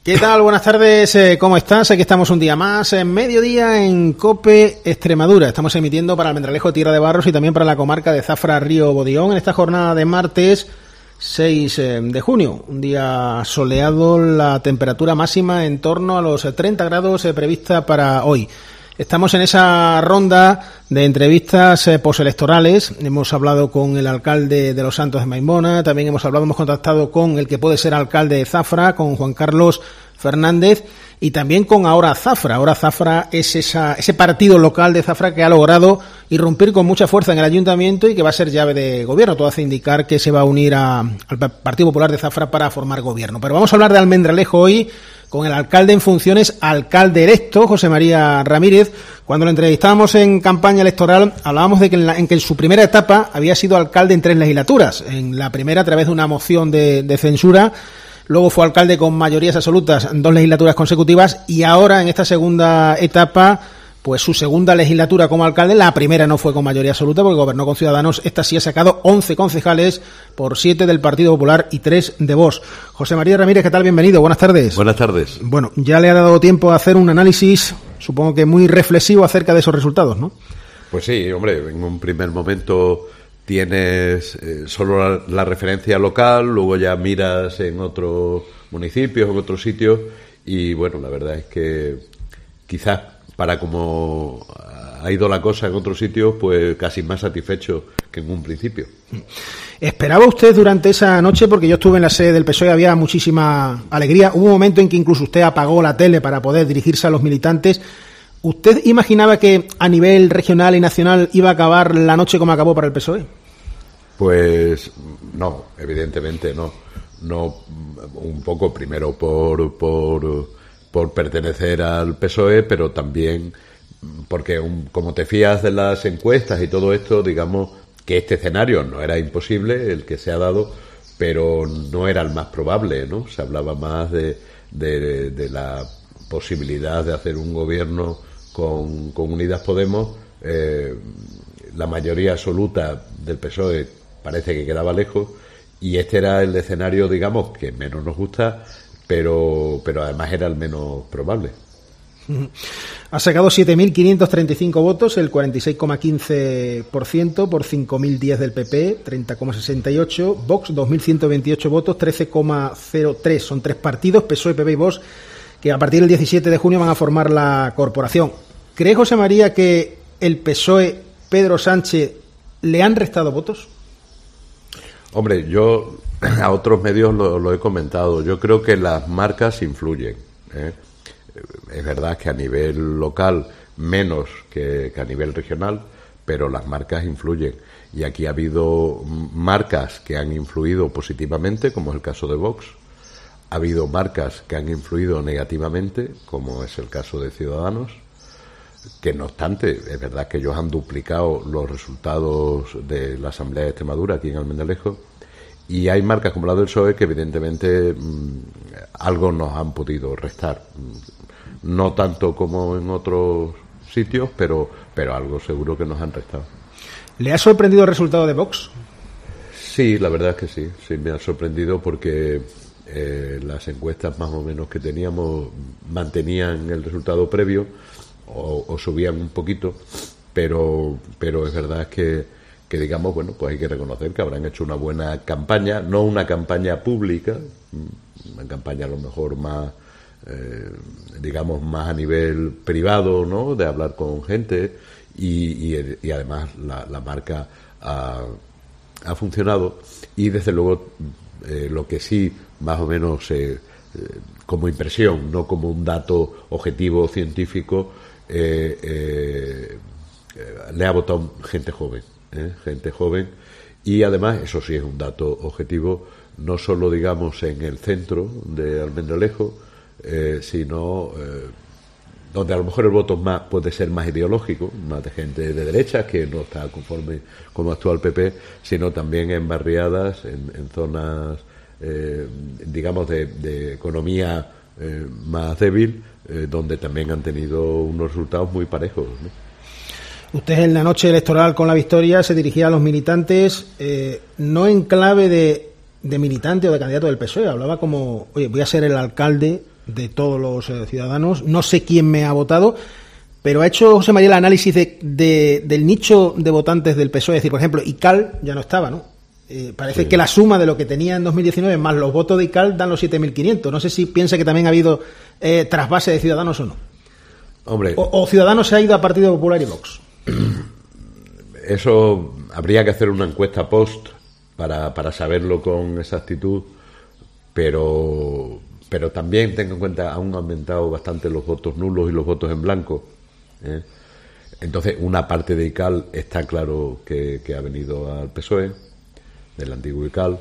¿Qué tal? Buenas tardes, ¿cómo estás? Aquí estamos un día más, en mediodía en COPE Extremadura. Estamos emitiendo para Almendralejo, Tierra de Barros y también para la comarca de Zafra, Río Bodeón, en esta jornada de martes 6 de junio. Un día soleado, la temperatura máxima en torno a los 30 grados prevista para hoy. Estamos en esa ronda de entrevistas postelectorales. Hemos hablado con el alcalde de Los Santos de Maimona, también hemos contactado con el que puede ser alcalde de Zafra, con Juan Carlos Fernández, y también con Ahora Zafra. Ahora Zafra es ese partido local de Zafra que ha logrado irrumpir con mucha fuerza en el ayuntamiento y que va a ser llave de gobierno. Todo hace indicar que se va a unir al Partido Popular de Zafra para formar gobierno. Pero vamos a hablar de Almendralejo hoy con el alcalde en funciones, alcalde electo, José María Ramírez. Cuando lo entrevistábamos en campaña electoral, hablábamos de que en su primera etapa había sido alcalde en 3 legislaturas. En la primera, a través de una moción de censura. Luego fue alcalde con mayorías absolutas en 2 legislaturas consecutivas. Y ahora, en esta segunda etapa, pues su segunda legislatura como alcalde. La primera no fue con mayoría absoluta porque gobernó con Ciudadanos. Esta sí ha sacado 11 concejales por 7 del Partido Popular y 3 de Vox. José María Ramírez, ¿qué tal? Bienvenido. Buenas tardes. Buenas tardes. Bueno, ya le ha dado tiempo a hacer un análisis, supongo que muy reflexivo, acerca de esos resultados, ¿no? Pues sí, hombre, en un primer momento tienes solo la referencia local, luego ya miras en otros municipios, en otros sitios, y bueno, la verdad es que quizás para como ha ido la cosa en otros sitios, pues casi más satisfecho que en un principio. ¿Esperaba usted durante esa noche, porque yo estuve en la sede del PSOE, había muchísima alegría, hubo un momento en que incluso usted apagó la tele para poder dirigirse a los militantes? ¿Usted imaginaba que a nivel regional y nacional iba a acabar la noche como acabó para el PSOE? Pues no, evidentemente no. No, un poco primero por pertenecer al PSOE, pero también porque como te fías de las encuestas y todo esto, digamos que este escenario no era imposible, el que se ha dado, pero no era el más probable, ¿no? Se hablaba más de la posibilidad de hacer un gobierno con Unidas Podemos. La mayoría absoluta del PSOE parece que quedaba lejos, y este era el escenario, digamos, que menos nos gusta, pero además era el menos probable. Ha sacado 7.535 votos, el 46,15%, por 5.010 del PP, 30,68%, Vox 2.128 votos, 13,03%. Son 3 partidos, PSOE, PP y Vox, que a partir del 17 de junio van a formar la corporación. ¿Cree, José María, que el PSOE, Pedro Sánchez, le han restado votos? Hombre, yo a otros medios lo he comentado. Yo creo que las marcas influyen, ¿eh? Es verdad que a nivel local menos que a nivel regional, pero las marcas influyen. Y aquí ha habido marcas que han influido positivamente, como es el caso de Vox. Ha habido marcas que han influido negativamente, como es el caso de Ciudadanos, que no obstante, es verdad que ellos han duplicado los resultados de la Asamblea de Extremadura aquí en Almendralejo, y hay marcas como la del PSOE que evidentemente algo nos han podido restar. No tanto como en otros sitios, pero algo seguro que nos han restado. ¿Le ha sorprendido el resultado de Vox? Sí, la verdad es que sí me ha sorprendido porque las encuestas más o menos que teníamos mantenían el resultado previo o subían un poquito, pero es verdad que digamos, bueno, pues hay que reconocer que habrán hecho una buena campaña, no una campaña pública, una campaña a lo mejor más digamos más a nivel privado, ¿no?, de hablar con gente, y además la marca ha funcionado, y desde luego lo que sí más o menos como impresión, no como un dato objetivo científico, le ha votado gente joven, y además eso sí es un dato objetivo, no solo digamos en el centro de Almendralejo, sino donde a lo mejor el voto puede ser más ideológico, más de gente de derecha que no está conforme como actúa el PP, sino también en barriadas, en zonas digamos de economía más débil, donde también han tenido unos resultados muy parejos, ¿no? Usted en la noche electoral con la victoria se dirigía a los militantes, no en clave de militante o de candidato del PSOE, hablaba como, oye, voy a ser el alcalde de todos los ciudadanos. No sé quién me ha votado, pero ha hecho José María el análisis del nicho de votantes del PSOE. Es decir, por ejemplo, ICAL ya no estaba, ¿no? Parece que la suma de lo que tenía en 2019 más los votos de ICAL dan los 7.500. No sé si piensa que también ha habido trasvase de Ciudadanos o no. Hombre, o Ciudadanos se ha ido a Partido Popular y Vox. Eso habría que hacer una encuesta post para saberlo con exactitud, pero también tengo en cuenta, han aumentado bastante los votos nulos y los votos en blanco. Entonces, una parte de ICAL está claro que ha venido al PSOE, del antiguo ICAL.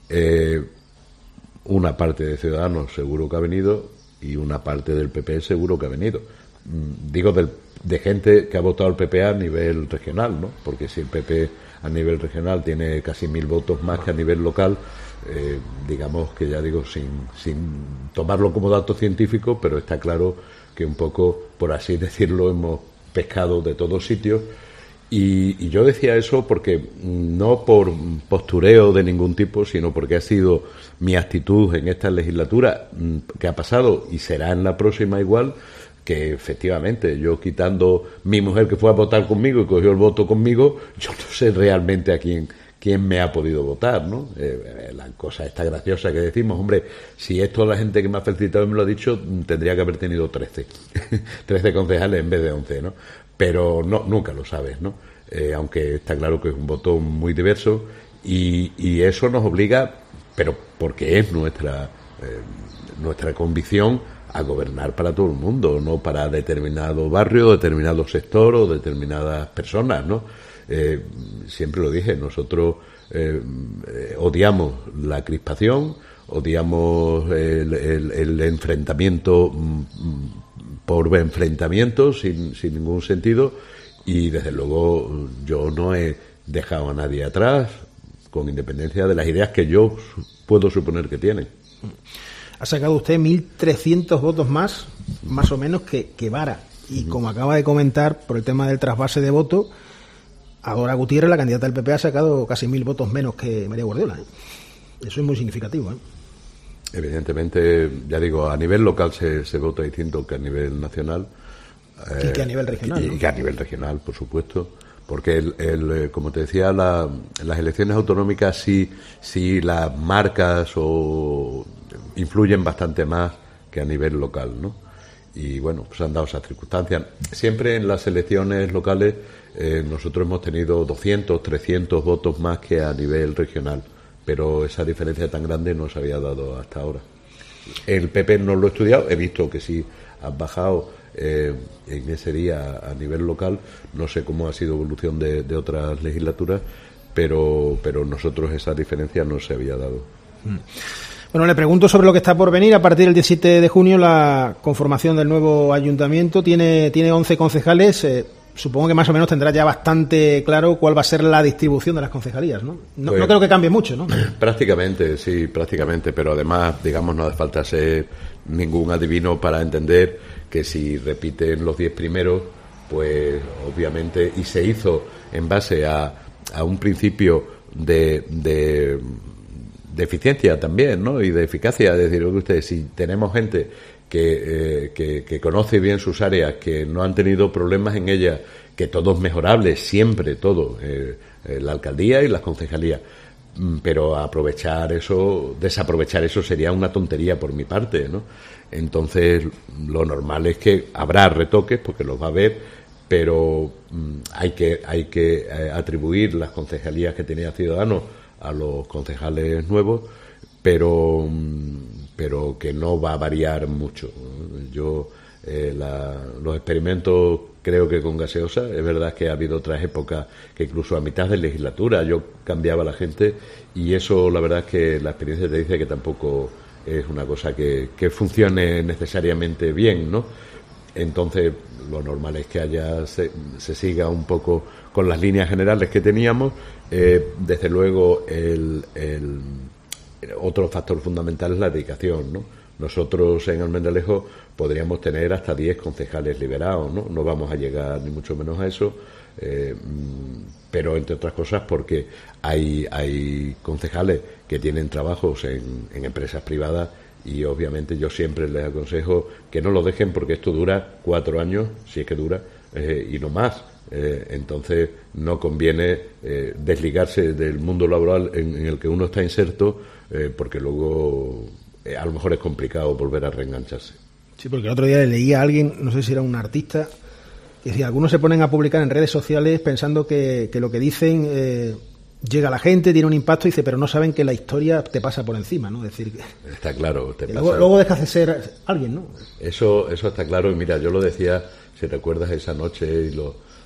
Una parte de Ciudadanos seguro que ha venido y una parte del PP seguro que ha venido. Digo de gente que ha votado al PP a nivel regional, ¿no? Porque si el PP a nivel regional tiene casi 1.000 votos más que a nivel local, digamos que ya digo, sin tomarlo como dato científico, pero está claro que un poco, por así decirlo, hemos pescado de todos sitios. Y yo decía eso porque no por postureo de ningún tipo, sino porque ha sido mi actitud en esta legislatura, que ha pasado y será en la próxima igual, que efectivamente yo, quitando mi mujer que fue a votar conmigo y cogió el voto conmigo, yo no sé realmente a quién me ha podido votar, ¿no? La cosa está graciosa que decimos, hombre, si esto la gente que me ha felicitado me lo ha dicho, tendría que haber tenido 13 concejales en vez de 11, ¿no? Pero no, nunca lo sabes, ¿no? Aunque está claro que es un voto muy diverso y eso nos obliga, pero porque es nuestra convicción, a gobernar para todo el mundo, no para determinado barrio, determinado sector o determinadas personas, ¿no? Siempre lo dije, nosotros odiamos la crispación, odiamos el enfrentamiento por enfrentamiento sin ningún sentido, y desde luego yo no he dejado a nadie atrás, con independencia de las ideas que yo puedo suponer que tienen. Ha sacado usted 1.300 votos más o menos que Vara, y como acaba de comentar, por el tema del trasvase de votos, Adora Gutiérrez, la candidata del PP, ha sacado casi 1.000 votos menos que María Guardiola. Eso es muy significativo, ¿eh? Evidentemente, ya digo, a nivel local se vota distinto que a nivel nacional. Y que a nivel regional. Y que a nivel regional, por supuesto. Porque, como te decía, las elecciones autonómicas sí las marcas influyen bastante más que a nivel local, ¿no? Y bueno, pues han dado esas circunstancias. Siempre en las elecciones locales nosotros hemos tenido 200, 300 votos más que a nivel regional, pero esa diferencia tan grande no se había dado hasta ahora. El PP no lo he estudiado, he visto que sí han bajado en ese día a nivel local, no sé cómo ha sido evolución de otras legislaturas, pero nosotros esa diferencia no se había dado. Bueno, le pregunto sobre lo que está por venir. A partir del 17 de junio la conformación del nuevo ayuntamiento tiene 11 concejales. Supongo que más o menos tendrá ya bastante claro cuál va a ser la distribución de las concejalías, ¿no? No creo que cambie mucho, ¿no? Prácticamente, sí, prácticamente, pero además, digamos, no hace falta ser ningún adivino para entender que si repiten los 10 primeros, pues obviamente, y se hizo en base a un principio de eficiencia también, ¿no? Y de eficacia, es decir, ustedes, si tenemos gente que conoce bien sus áreas, que no han tenido problemas en ellas, que todo es mejorable, siempre todo, la alcaldía y las concejalías, pero desaprovechar eso sería una tontería por mi parte, ¿no? Entonces, lo normal es que habrá retoques, porque los va a haber, pero hay que atribuir las concejalías que tenía Ciudadanos a los concejales nuevos, pero que no va a variar mucho. Yo los experimentos, creo que con gaseosa, es verdad que ha habido otras épocas que incluso a mitad de legislatura yo cambiaba a la gente, y eso la verdad es que la experiencia te dice que tampoco es una cosa que funcione necesariamente bien, ¿no? Entonces lo normal es que se siga un poco con las líneas generales que teníamos. Desde luego otro factor fundamental es la dedicación, ¿no? Nosotros en Almendralejo podríamos tener hasta 10 concejales liberados, ¿no? No vamos a llegar ni mucho menos a eso, pero entre otras cosas porque hay concejales que tienen trabajos en empresas privadas y obviamente yo siempre les aconsejo que no lo dejen porque esto dura 4 años, si es que dura, y no más. Entonces no conviene desligarse del mundo laboral en el que uno está inserto, porque luego a lo mejor es complicado volver a reengancharse. Sí, porque el otro día le leía a alguien, no sé si era un artista, que decía, algunos se ponen a publicar en redes sociales pensando que lo que dicen llega a la gente, tiene un impacto, y dice, pero no saben que la historia te pasa por encima, ¿no? Es decir, está claro, luego dejas de ser alguien, ¿no? Eso está claro, y mira, yo lo decía, si recuerdas esa noche, y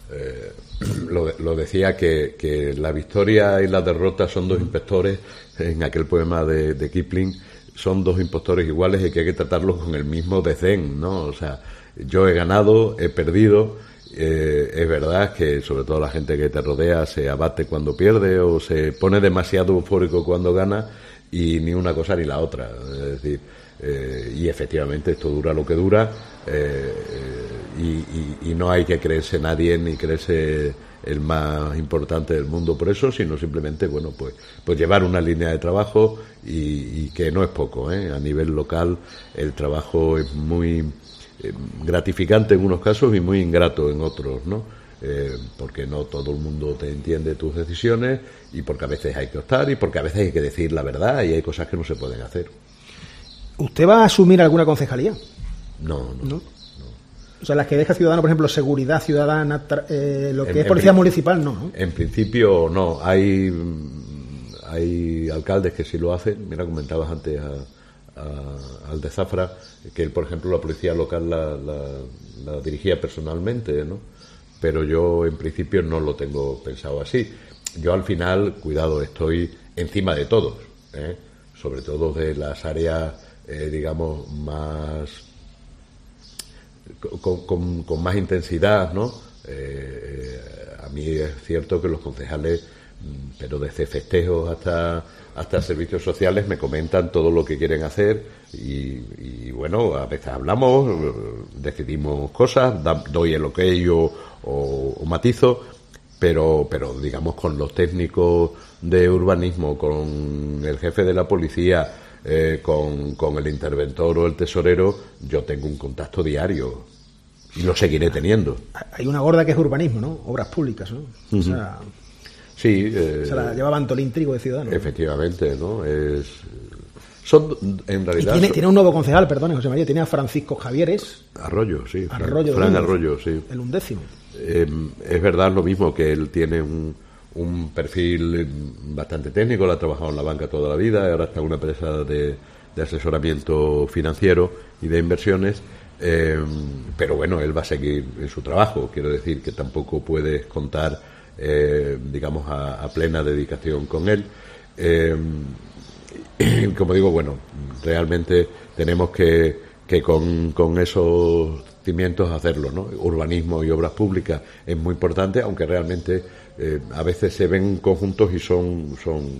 lo decía que la victoria y la derrota son dos impostores, en aquel poema de Kipling, son dos impostores iguales y que hay que tratarlos con el mismo desdén, ¿no? O sea, yo he ganado, he perdido. Es verdad que sobre todo la gente que te rodea se abate cuando pierde o se pone demasiado eufórico cuando gana, y ni una cosa ni la otra. Es decir, y efectivamente esto dura lo que dura, y no hay que creerse nadie ni creerse el más importante del mundo por eso, sino simplemente, bueno, pues llevar una línea de trabajo, y que no es poco, a nivel local el trabajo es muy gratificante en unos casos y muy ingrato en otros, ¿no? Porque no todo el mundo te entiende tus decisiones, y porque a veces hay que optar, y porque a veces hay que decir la verdad, y hay cosas que no se pueden hacer. ¿Usted va a asumir alguna concejalía? No. O sea, las que deja Ciudadanos, por ejemplo, Seguridad Ciudadana, lo que es Policía Municipal, ¿no? En principio no. Hay alcaldes que sí lo hacen. Mira, comentabas antes al de Zafra, que él, por ejemplo, la policía local la dirigía personalmente, ¿no? Pero yo, en principio, no lo tengo pensado así. Yo, al final, cuidado, estoy encima de todos, sobre todo de las áreas, digamos, más con más intensidad, ¿no? A mí es cierto que los concejales, pero desde festejos hasta servicios sociales, me comentan todo lo que quieren hacer, y bueno, a veces hablamos, decidimos cosas, doy el ok o matizo, pero digamos, con los técnicos de urbanismo, con el jefe de la policía, con el interventor o el tesorero, yo tengo un contacto diario y lo seguiré teniendo. Hay una gorda que es urbanismo, ¿no? Obras públicas, ¿no? Uh-huh. O sea, sí, se la llevaba Antolín Trigo de Ciudadanos. Efectivamente, ¿no? Son, en realidad... Y tiene un nuevo concejal, perdone, José María, tiene a Francisco Javieres Arroyo, sí. Arroyo, Fran Arroyo, sí. El 11º. Es verdad lo mismo, que él tiene un perfil bastante técnico, lo ha trabajado en la banca toda la vida, ahora está en una empresa de asesoramiento financiero y de inversiones, pero bueno, él va a seguir en su trabajo. Quiero decir que tampoco puedes contar, digamos, a plena dedicación con él. Como digo, bueno, realmente tenemos que con esos cimientos hacerlo, ¿no? Urbanismo y obras públicas es muy importante, aunque realmente a veces se ven conjuntos y son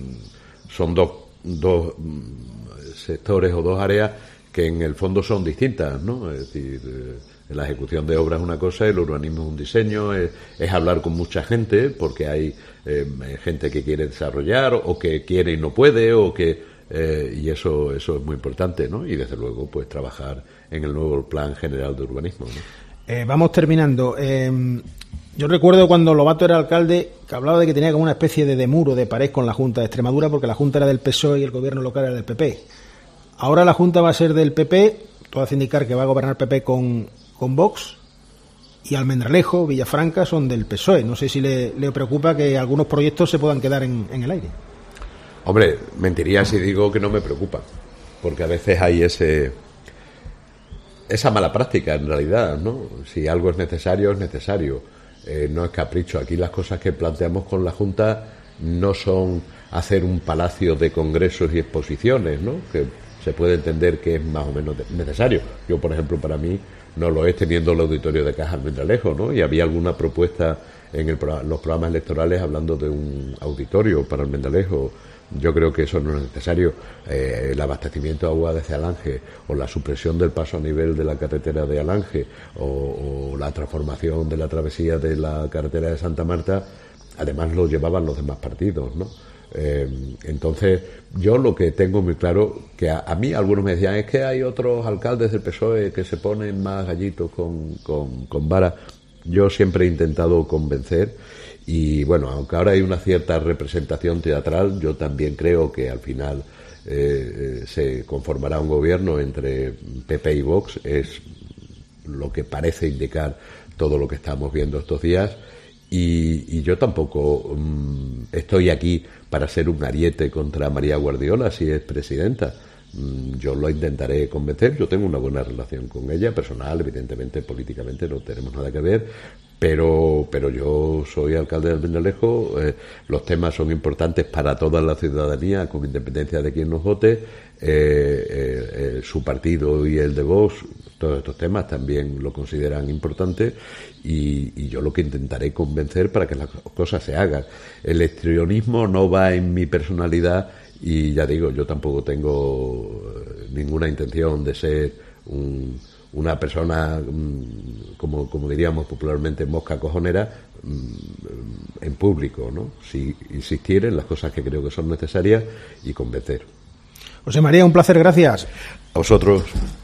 dos sectores o dos áreas que en el fondo son distintas, ¿no? Es decir, la ejecución de obras es una cosa, el urbanismo es un diseño, es hablar con mucha gente, porque hay gente que quiere desarrollar o que quiere y no puede, o que y eso es muy importante, ¿no? Y desde luego, pues trabajar en el nuevo Plan General de Urbanismo, ¿no? Vamos terminando. Yo recuerdo cuando Lobato era alcalde que hablaba de que tenía como una especie de muro, de pared con la Junta de Extremadura, porque la Junta era del PSOE y el gobierno local era del PP. Ahora la Junta va a ser del PP, todo hace indicar que va a gobernar PP con Vox, y Almendralejo, Villafranca son del PSOE. No sé si le preocupa que algunos proyectos se puedan quedar en el aire. Hombre, mentiría si digo que no me preocupa, porque a veces hay esa mala práctica en realidad, ¿no? Si algo es necesario, es necesario. No es capricho. Aquí las cosas que planteamos con la Junta no son hacer un palacio de congresos y exposiciones, ¿no? Que se puede entender que es más o menos necesario. Yo, por ejemplo, para mí no lo es, teniendo el auditorio de Caja Almendralejo, ¿no? Y había alguna propuesta en los programas electorales hablando de un auditorio para Almendralejo. Yo creo que eso no es necesario. El abastecimiento de agua desde Alange, o la supresión del paso a nivel de la carretera de Alange, o la transformación de la travesía de la carretera de Santa Marta, además lo llevaban los demás partidos, ¿no? Entonces, yo lo que tengo muy claro, que a mí algunos me decían, es que hay otros alcaldes del PSOE que se ponen más gallitos con vara. Yo siempre he intentado convencer y, bueno, aunque ahora hay una cierta representación teatral, yo también creo que al final se conformará un gobierno entre PP y Vox, es lo que parece indicar todo lo que estamos viendo estos días. Y yo tampoco estoy aquí para ser un ariete contra María Guardiola si es presidenta. Yo lo intentaré convencer. Yo tengo una buena relación con ella, personal, evidentemente, políticamente no tenemos nada que ver, pero yo soy alcalde del Almendralejo. Los temas son importantes para toda la ciudadanía, con independencia de quién nos vote. Su partido y el de Vox, todos estos temas también lo consideran importantes, y yo lo que intentaré convencer para que las cosas se hagan. El histrionismo no va en mi personalidad, y ya digo, yo tampoco tengo ninguna intención de ser una persona, como diríamos popularmente, mosca cojonera en público, ¿no? Sí, insistir en las cosas que creo que son necesarias y convencer. José María, un placer, gracias. A vosotros.